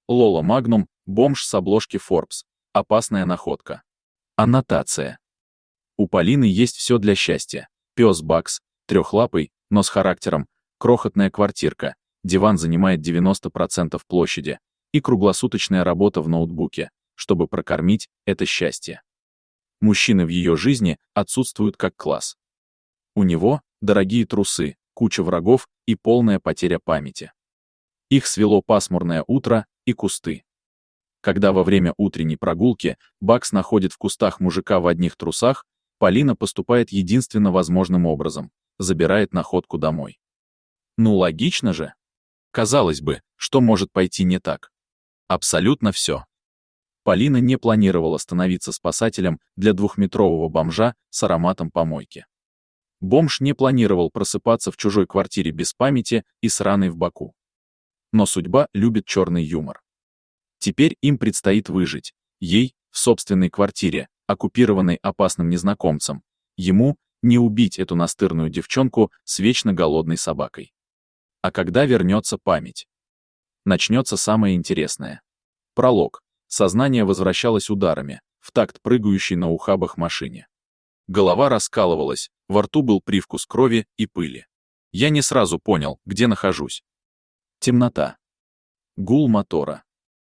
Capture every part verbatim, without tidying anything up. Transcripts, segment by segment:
Лола Магнум, бомж с обложки Forbes. Опасная находка. Аннотация. У Полины есть все для счастья. Пес Бакс, трехлапый, но с характером, крохотная квартирка, диван занимает девяносто процентов площади, и круглосуточная работа в ноутбуке, чтобы прокормить это счастье. Мужчины в ее жизни отсутствуют как класс. У него дорогие трусы, куча врагов и полная потеря памяти. Их свело пасмурное утро и кусты. Когда во время утренней прогулки Бакс находит в кустах мужика в одних трусах, Полина поступает единственно возможным образом — забирает находку домой. Ну логично же. Казалось бы, что может пойти не так? Абсолютно все. Полина не планировала становиться спасателем для двухметрового бомжа с ароматом помойки. Бомж не планировал просыпаться в чужой квартире без памяти и с раной в боку. Но судьба любит черный юмор. Теперь им предстоит выжить. Ей — в собственной квартире, оккупированной опасным незнакомцем. Ему — не убить эту настырную девчонку с вечно голодной собакой. А когда вернется память? Начнется самое интересное. Пролог. Сознание возвращалось ударами, в такт прыгающей на ухабах машине. Голова раскалывалась, во рту был привкус крови и пыли. Я не сразу понял, где нахожусь. Темнота. Гул мотора.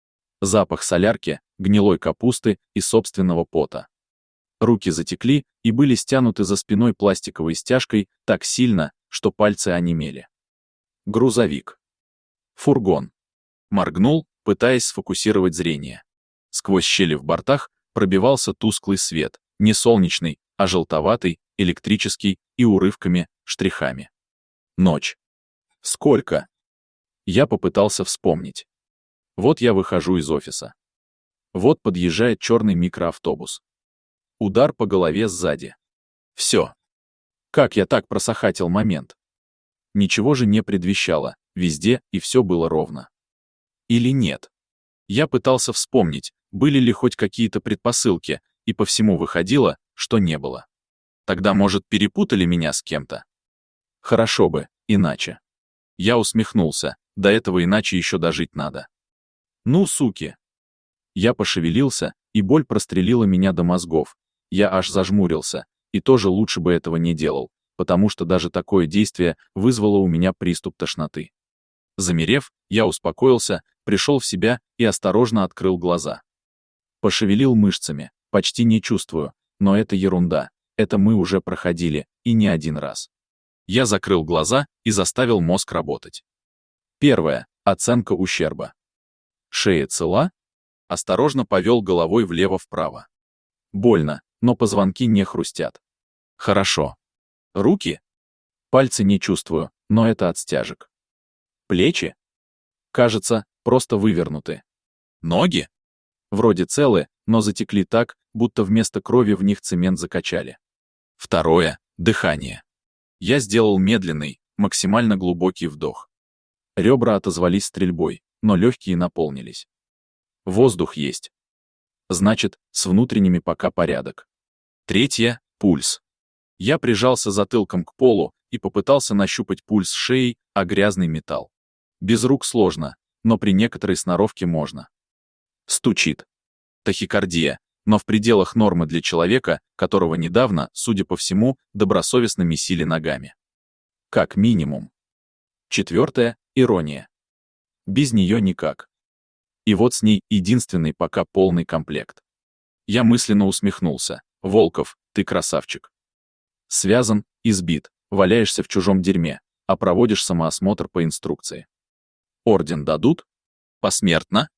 Запах солярки, гнилой капусты и собственного пота. Руки затекли и были стянуты за спиной пластиковой стяжкой так сильно, что пальцы онемели. Грузовик. Фургон. Моргнул, пытаясь сфокусировать зрение. Сквозь щели в бортах пробивался тусклый свет, не солнечный, а желтоватый, электрический и урывками, штрихами. Ночь. Сколько? Я попытался вспомнить. Вот я выхожу из офиса. Вот подъезжает черный микроавтобус. Удар по голове сзади. Все. Как я так просохатил момент? Ничего же не предвещало, везде и все было ровно. Или нет? Я пытался вспомнить, были ли хоть какие-то предпосылки, и по всему выходило, что не было. Тогда, может, перепутали меня с кем-то? Хорошо бы, иначе. Я усмехнулся, до этого иначе еще дожить надо. Ну, суки. Я пошевелился, и боль прострелила меня до мозгов. Я аж зажмурился, и тоже лучше бы этого не делал, потому что даже такое действие вызвало у меня приступ тошноты. Замерев, я успокоился, пришел в себя и осторожно открыл глаза. Пошевелил мышцами, почти не чувствую, но это ерунда, это мы уже проходили, и не один раз. Я закрыл глаза и заставил мозг работать. Первое. Оценка ущерба. Шея цела? Осторожно повел головой влево-вправо. Больно, но позвонки не хрустят. Хорошо. Руки? Пальцы не чувствую, но это от стяжек. Плечи? Кажется, просто вывернуты. Ноги? Вроде целы, но затекли так, будто вместо крови в них цемент закачали. Второе. Дыхание. Я сделал медленный, максимально глубокий вдох. Ребра отозвались стрельбой, но легкие наполнились. Воздух есть. Значит, с внутренними пока порядок. Третье. Пульс. Я прижался затылком к полу и попытался нащупать пульс шеей, а грязный металл. Без рук сложно, но при некоторой сноровке можно. Стучит. Тахикардия, но в пределах нормы для человека, которого недавно, судя по всему, добросовестно месили ногами. Как минимум. Четвертое. Ирония. Без нее никак. И вот с ней единственный пока полный комплект. Я мысленно усмехнулся. Волков, ты красавчик. Связан, избит, валяешься в чужом дерьме, а проводишь самоосмотр по инструкции. Орден дадут? Посмертно?